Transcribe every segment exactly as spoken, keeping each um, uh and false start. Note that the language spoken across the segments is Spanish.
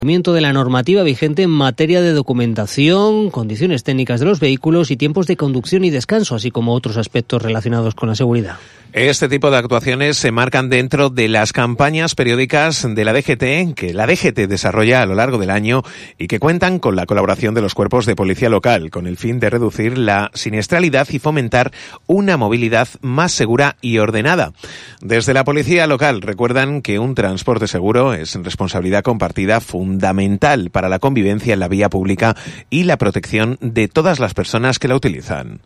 de la normativa vigente en materia de documentación, condiciones técnicas de los vehículos y tiempos de conducción y descanso, así como otros aspectos relacionados con la seguridad. Este tipo de actuaciones se marcan dentro de las campañas periódicas de la D G T, que la D G T desarrolla a lo largo del año y que cuentan con la colaboración de los cuerpos de policía local, con el fin de reducir la siniestralidad y fomentar una movilidad más segura y ordenada. Desde la policía local recuerdan que un transporte seguro es responsabilidad compartida fundamental para la convivencia en la vía pública y la protección de todas las personas que la utilizan.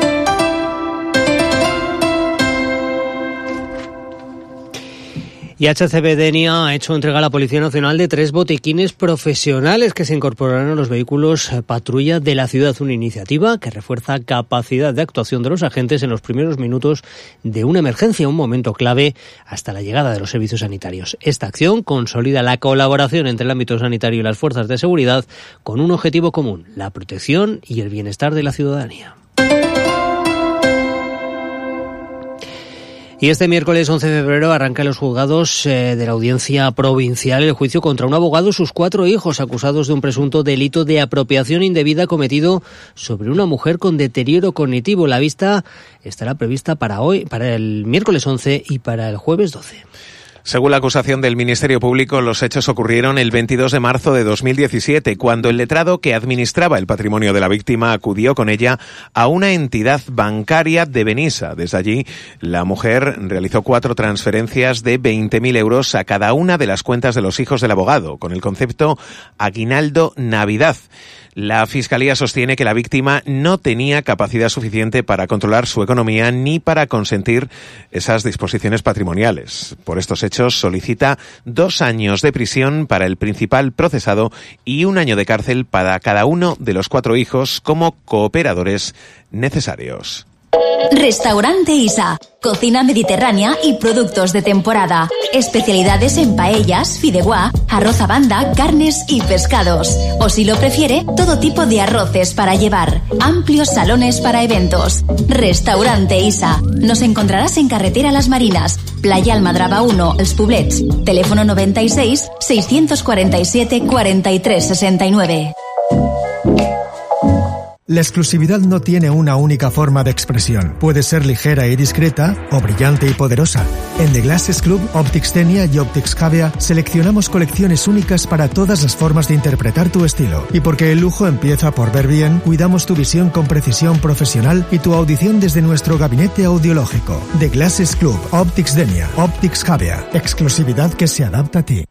Y H C B Denia ha hecho entrega a la Policía Nacional de tres botiquines profesionales que se incorporarán a los vehículos patrulla de la ciudad. Una iniciativa que refuerza capacidad de actuación de los agentes en los primeros minutos de una emergencia, un momento clave hasta la llegada de los servicios sanitarios. Esta acción consolida la colaboración entre el ámbito sanitario y las fuerzas de seguridad con un objetivo común: la protección y el bienestar de la ciudadanía. Y este miércoles once de febrero arranca en los juzgados eh, de la Audiencia Provincial el juicio contra un abogado y sus cuatro hijos acusados de un presunto delito de apropiación indebida cometido sobre una mujer con deterioro cognitivo. La vista estará prevista para hoy, para el miércoles once y para el jueves doce. Según la acusación del Ministerio Público, los hechos ocurrieron el veintidós de marzo de dos mil diecisiete, cuando el letrado que administraba el patrimonio de la víctima acudió con ella a una entidad bancaria de Benissa. Desde allí, la mujer realizó cuatro transferencias de veinte mil euros a cada una de las cuentas de los hijos del abogado, con el concepto aguinaldo Navidad. La Fiscalía sostiene que la víctima no tenía capacidad suficiente para controlar su economía ni para consentir esas disposiciones patrimoniales. Por estos hechos solicita dos años de prisión para el principal procesado y un año de cárcel para cada uno de los cuatro hijos como cooperadores necesarios. Restaurante Isa, cocina mediterránea y productos de temporada. Especialidades en paellas, fideuá, arroz a banda, carnes y pescados. O si lo prefiere, todo tipo de arroces para llevar. Amplios salones para eventos. Restaurante Isa. Nos encontrarás en Carretera Las Marinas, Playa Almadraba uno, Els Poblets. Teléfono noventa y seis, seiscientos cuarenta y siete, cuarenta y tres sesenta y nueve. La exclusividad no tiene una única forma de expresión. Puede ser ligera y discreta o brillante y poderosa. En The Glasses Club, Optics Denia y Optics Javea seleccionamos colecciones únicas para todas las formas de interpretar tu estilo. Y porque el lujo empieza por ver bien, cuidamos tu visión con precisión profesional y tu audición desde nuestro gabinete audiológico. The Glasses Club, Optics Denia, Optics Javea. Exclusividad que se adapta a ti.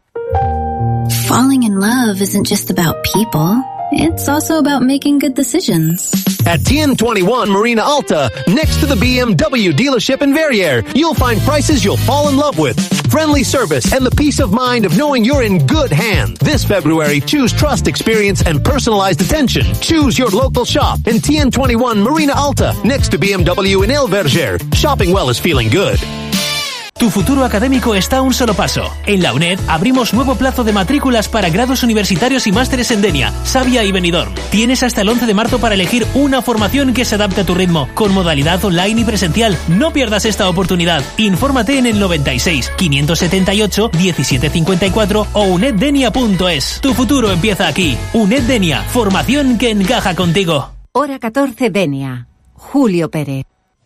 Falling in love isn't just about people. It's also about making good decisions. At T N twenty-one Marina Alta, next to the B M W dealership in Verrières, you'll find prices you'll fall in love with, friendly service, and the peace of mind of knowing you're in good hands. This February, choose trust, experience, and personalized attention. Choose your local shop in T N twenty-one Marina Alta, next to B M W in El Verger. Shopping well is feeling good. Tu futuro académico está a un solo paso. En la UNED abrimos nuevo plazo de matrículas para grados universitarios y másteres en Denia, Savia y Benidorm. Tienes hasta el once de marzo para elegir una formación que se adapte a tu ritmo, con modalidad online y presencial. No pierdas esta oportunidad. Infórmate en el noventa y seis, quinientos setenta y ocho, diecisiete cincuenta y cuatro o uneddenia punto es. Tu futuro empieza aquí. UNED Denia, formación que encaja contigo. Hora catorce Denia. Julio Pérez.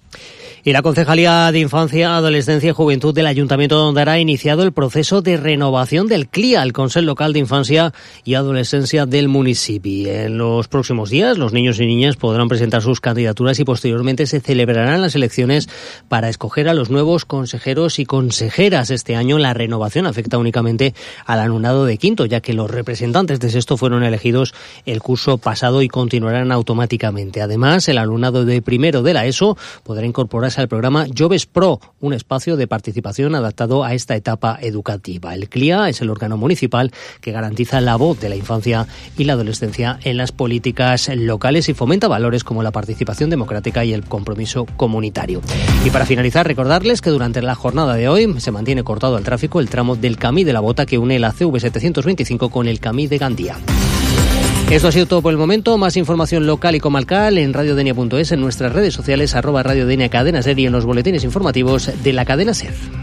Y la Concejalía de Infancia, Adolescencia y Juventud del Ayuntamiento de Ondara ha iniciado el proceso de renovación del C L I A, el Consell Local de Infancia y Adolescencia del municipio. En los próximos días, los niños y niñas podrán presentar sus candidaturas y posteriormente se celebrarán las elecciones para escoger a los nuevos consejeros y consejeras. Este año la renovación afecta únicamente al alumnado de quinto, ya que los representantes de sexto fueron elegidos el curso pasado y continuarán automáticamente. Además, el alumnado de primero de la ESO podrá incorporarse al programa Joves Pro, un espacio de participación adaptado a esta etapa educativa. El C L I A es el órgano municipal que garantiza la voz de la infancia y la adolescencia en las políticas locales y fomenta valores como la participación democrática y el compromiso comunitario. Y para finalizar, recordarles que durante la jornada de hoy se mantiene cortado al tráfico el tramo del Camí de la Bota que une la C V setecientos veinticinco con el Camí de Gandía. Esto ha sido todo por el momento. Más información local y comarcal en radiodenia punto es, en nuestras redes sociales, arroba radiodenia cadena ser y en los boletines informativos de la cadena SER.